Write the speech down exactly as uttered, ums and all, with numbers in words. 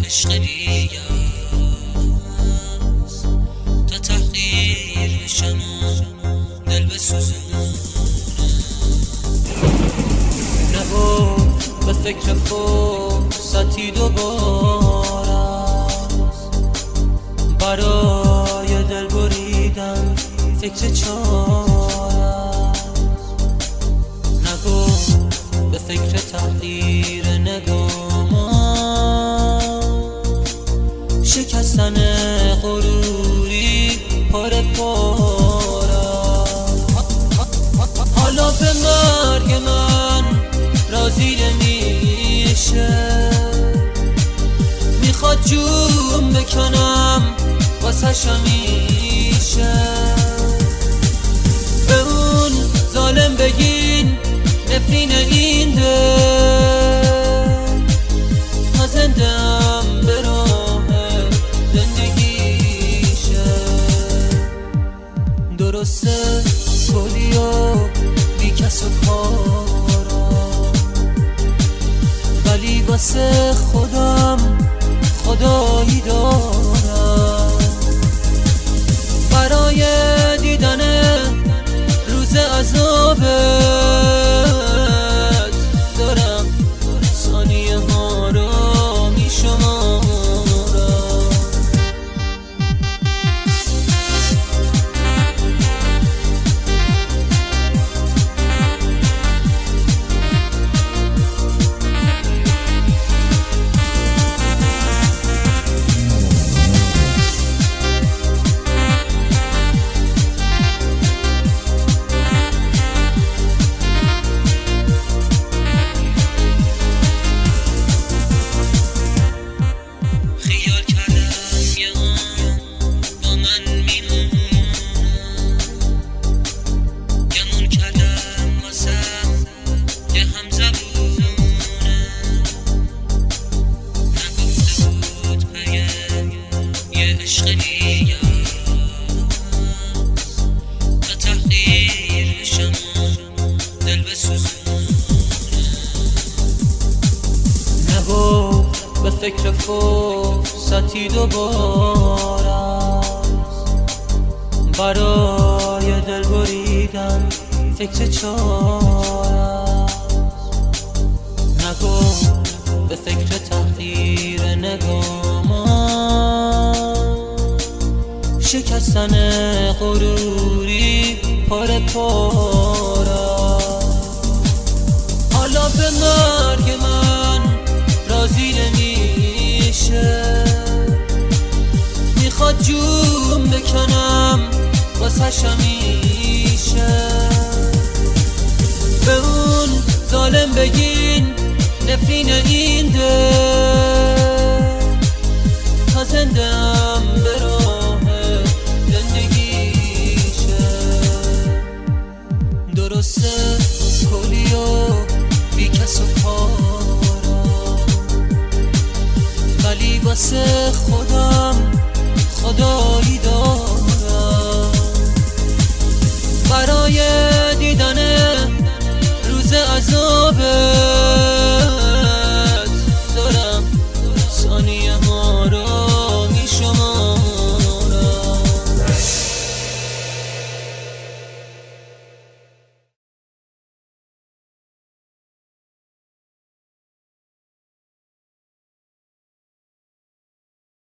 عشق دیگه تا تحقیر بشم و دل بسوزونه. نبا به فکر فرصتی دوباره برای دل بریدن فکر چاره. نگو به فکر تحقیر نگامان، شکستن غروری پاره پاره. حالا به مرگ من راضی نمیشه، میخواد جون بکنم واسش همیشه. به اون ظالم بگین نفرین این دل، تا زنده ام به راه زندگیشه. درسته گلی و بی کس و کارم، ولی واسه خودم خدایی دارم. برای دیدن روز عذابت دارم ثانیه ها رو میشمارم. عشق دیگه تا تحقیر بشم و دل بسوزونه. نگو به فکر فرصتی دوباره برای دل بریدن فکر چاره. نگو به فکر تحقیر نگامان، شکستن غروری پاره پاره. حالا به مرگ من راضی نمیشه، میخواد جون بکنم واسش همیشه. به اون ظالم بگین نفرین این دل، تا زنده ام به راه زندگیشه. درسته کلی و بی کس و کارم، ولی واسه خودم خدایی دارم. برای دیدن روز عذابت